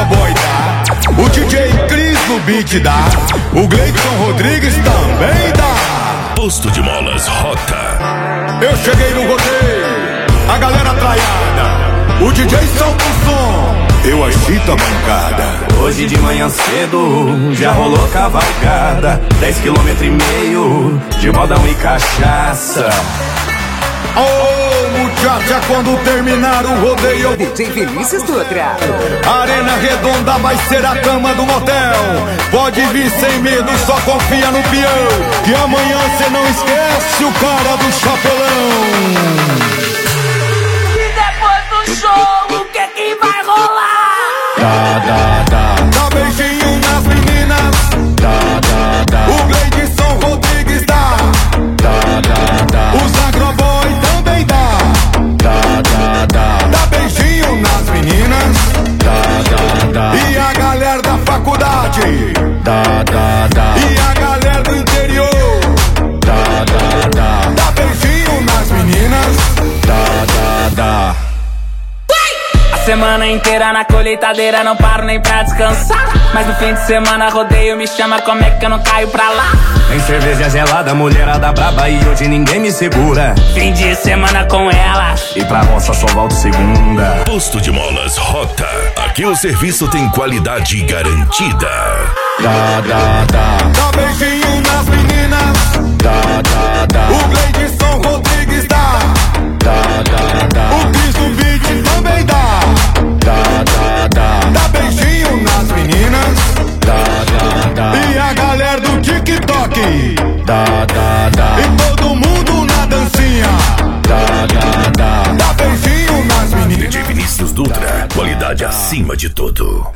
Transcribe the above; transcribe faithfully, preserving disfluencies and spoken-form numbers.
Agroboy dá, o D J Cris no beat dá, o Gleidson Rodrigues também dá. Posto de Molas Rota. Eu cheguei no rodeio, a galera traiada, o D J solta o som, eu agito a bancada. Hoje de manhã cedo já rolou cavalgada, dez quilômetros e meio de modão e cachaça. Ô, oh, muchacha, quando terminar o rodeio, D J Vinícius Dutra. Arena Redonda vai ser a cama do motel. Pode vir sem medo, só confia no peão, que amanhã cê não esquece o cara do chapelão. E depois do show, o que que vai rolar? Dá, dá, dá. Dá beijinho nas meninas. Dá, dá, dá. O Gleidson Rodrigues dá. Dá, dá, dá. Os Agroboy também dá. Dá, dá, dá. Dá beijinho nas meninas. Dá, dá, dá. E a galera da faculdade. Dá, dá, dá. E a galera do interior. Dá, dá, dá. Dá beijinho nas meninas. Dá, dá, dá. A semana inteira na colheitadeira, não paro nem pra descansar. Mas no fim de semana rodeio me chama, como é que eu não caio pra lá? Tem cerveja gelada, mulherada braba e hoje ninguém me segura. Fim de semana com ela, e pra roça só volto segunda. Posto de Molas Rota. Aqui o serviço tem qualidade garantida. Dá, dá, dá. Dá beijinho nas meninas. Dá, dá, dá. O Gleidson Rodrigues dá. Dá, dá, dá. O Cris do beat também dá. Dá, dá, dá. Dá beijinho nas meninas. Dá, dá, dá. E a galera do TikTok. Dá, dá, dá. E todo mundo na dancinha. Dá, dá, dá. Dá beijinho nas meninas. D J Vinícius Dutra. Qualidade acima de tudo.